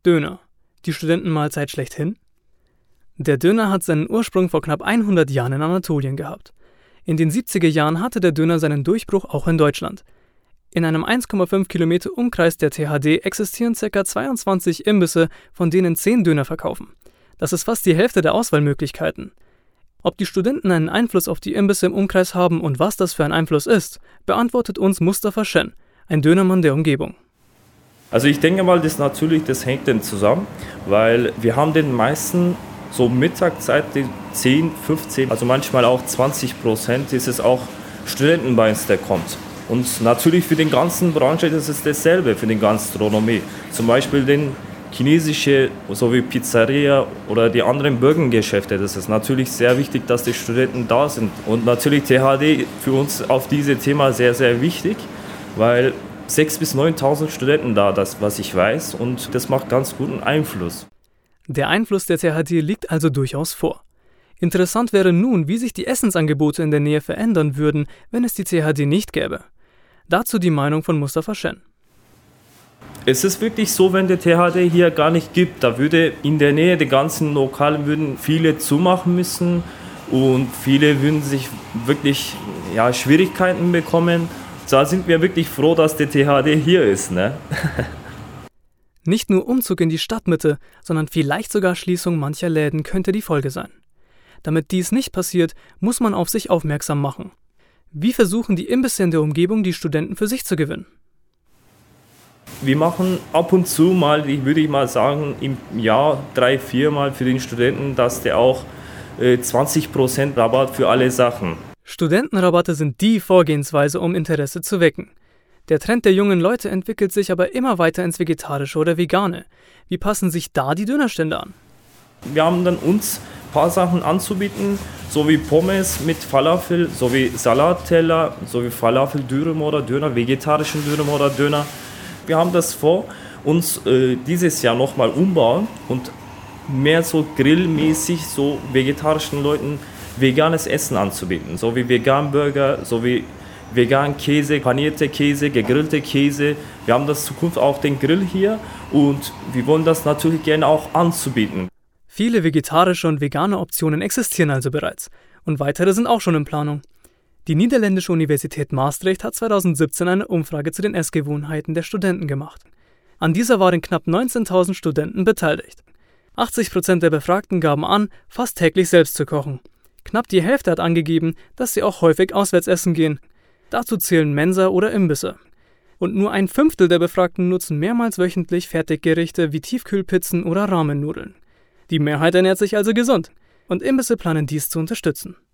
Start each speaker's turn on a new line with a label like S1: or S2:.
S1: Döner, die Studentenmahlzeit schlechthin? Der Döner hat seinen Ursprung vor knapp 100 Jahren in Anatolien gehabt. In den 70er Jahren hatte der Döner seinen Durchbruch auch in Deutschland. In einem 1,5 Kilometer Umkreis der THD existieren ca. 22 Imbisse, von denen 10 Döner verkaufen. Das ist fast die Hälfte der Auswahlmöglichkeiten. Ob die Studenten einen Einfluss auf die Imbisse im Umkreis haben und was das für ein Einfluss ist, beantwortet uns Mustafa Shen, ein Dönermann der Umgebung.
S2: Also ich denke mal, das hängt denn zusammen, weil wir haben den meisten so Mittagszeit, 10, 15, also manchmal auch 20% ist es auch Studenten bei uns, der kommt. Und natürlich für den ganzen Branche ist es dasselbe, für den Gastronomie. Zum Beispiel den chinesische, sowie Pizzeria oder die anderen Burgergeschäfte. Das ist natürlich sehr wichtig, dass die Studenten da sind. Und natürlich THD für uns auf dieses Thema sehr, sehr wichtig, weil 6.000 bis 9.000 Studenten da, das was ich weiß, und das macht ganz guten Einfluss.
S1: Der Einfluss der THD liegt also durchaus vor. Interessant wäre nun, wie sich die Essensangebote in der Nähe verändern würden, wenn es die THD nicht gäbe. Dazu die Meinung von Mustafa Shen.
S2: Es ist wirklich so, wenn der THD hier gar nicht gibt, da würde in der Nähe der ganzen Lokale würden viele zumachen müssen und viele würden sich wirklich Schwierigkeiten bekommen. Da sind wir wirklich froh, dass der THD hier ist, ne?
S1: Nicht nur Umzug in die Stadtmitte, sondern vielleicht sogar Schließung mancher Läden könnte die Folge sein. Damit dies nicht passiert, muss man auf sich aufmerksam machen. Wie versuchen die Imbisse in der Umgebung, die Studenten für sich zu gewinnen?
S2: Wir machen ab und zu mal, würde ich mal sagen, im Jahr 3-4 Mal für den Studenten, dass der auch 20% Rabatt für alle Sachen.
S1: Studentenrabatte sind die Vorgehensweise, um Interesse zu wecken. Der Trend der jungen Leute entwickelt sich aber immer weiter ins Vegetarische oder Vegane. Wie passen sich da die Dönerstände an?
S2: Wir haben dann uns ein paar Sachen anzubieten, so wie Pommes mit Falafel, sowie Salatteller, sowie Falafel-Dürüm oder Döner, vegetarischen Dürüm oder Döner. Wir haben das vor, uns dieses Jahr nochmal umbauen und mehr so grillmäßig so vegetarischen Leuten veganes Essen anzubieten, so wie Vegan-Burger, so wie vegan Käse, panierte Käse, gegrillte Käse. Wir haben das in Zukunft auch den Grill hier und wir wollen das natürlich gerne auch anzubieten.
S1: Viele vegetarische und vegane Optionen existieren also bereits und weitere sind auch schon in Planung. Die Niederländische Universität Maastricht hat 2017 eine Umfrage zu den Essgewohnheiten der Studenten gemacht. An dieser waren knapp 19.000 Studenten beteiligt. 80% der Befragten gaben an, fast täglich selbst zu kochen. Knapp die Hälfte hat angegeben, dass sie auch häufig auswärts essen gehen. Dazu zählen Mensa oder Imbisse. Und nur 1/5 der Befragten nutzen mehrmals wöchentlich Fertiggerichte wie Tiefkühlpizzen oder Ramen-Nudeln. Die Mehrheit ernährt sich also gesund und Imbisse planen dies zu unterstützen.